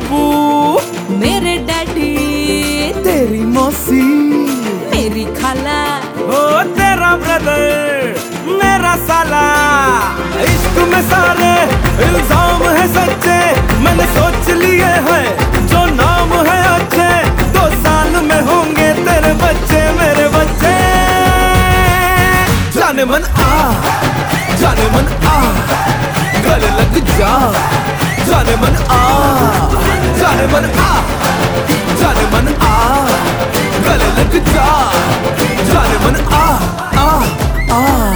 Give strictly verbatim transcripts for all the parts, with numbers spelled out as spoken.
अब्बू, मेरे डैडी, तेरी मौसी, मेरी खाला, ओ तेरा ब्रदर, मेरा साला। इश्क में सारे इल्जाम है सच्चे, मैंने सोच लिए हैं जो नाम है अच्छे। दो साल में होंगे तेरे बच्चे मेरे बच्चे। जाने मन आ, जाने मन आ, गले लग जा। जाने मन आ, जाने मन आ, जाने मन आ, गले लग जा। जाने मन आ, आ, आ।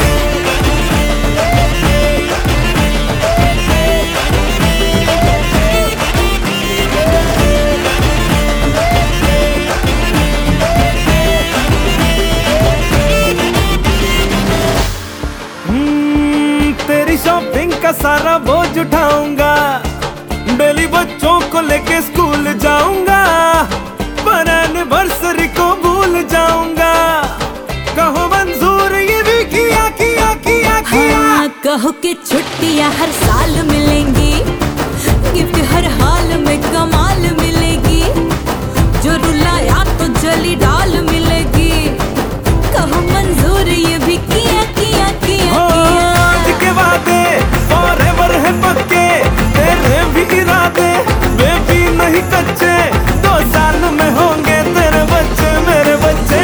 तेरी शॉपिंग का सारा बोझ उठाऊंगा, डेली बच्चों को लेके स्कूल जाऊंगा, पर एनिवर्सरी को भूल जाऊंगा। कहो मंजूर ये भी किया किया किया किया। हाँ, कहो कि छुट्टियां हर साल मिलेंगी, गिफ्ट हर हाल में कमाल मिलेगी, जो रुलाया तो जली डाल मिलेगी। कहो मंजूर ये भी किया किया किया किया। आज के वादे फॉरएवर है पक्के, तेरे भी इरादे बेबी नहीं कच्चे। दो साल में होंगे तेरे बच्चे मेरे बच्चे।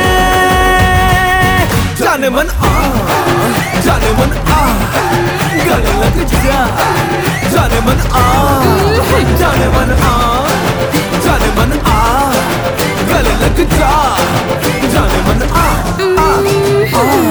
जाने मन आ, जाने मन आ, गले लग जा। जाने मन आ, जाने मन आ, जाने मन आ, गले लग जा। जाने मन आ, आ, आ।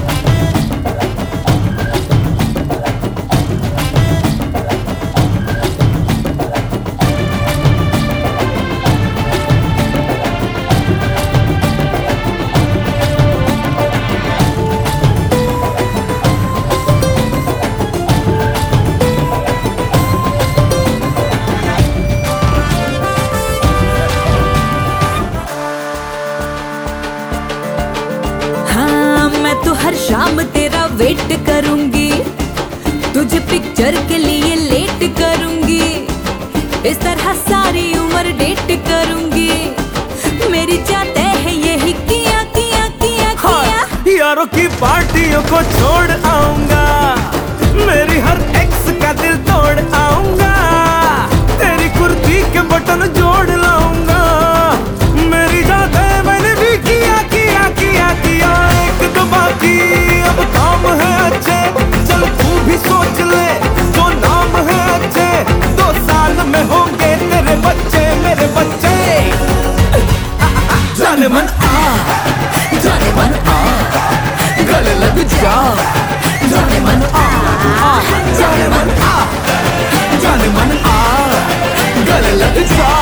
हर शाम तेरा वेट करूंगी, तुझे पिक्चर के लिए लेट करूंगी, इस तरह सारी उम्र डेट करूंगी। मेरी चाहते है यही किया किया किया किया। यारों की पार्टियों को छोड़ आऊंगा, मेरी हर एक्स का दिल तोड़ आऊंगा, तेरी कुर्ती के बटन जोड़ लाऊंगा। मेरी जाते मैंने भी किया किया किया किया। एक दो बाकी अब काम है अच्छे, चल तू भी सोच ले जो नाम है अच्छे। दो साल में होंगे तेरे बच्चे मेरे बच्चे। जाने मन आ, जाने मन आ, गले लग जा। जाने मन आ, जाने मन आ, जाने मन आ, गले लग जा।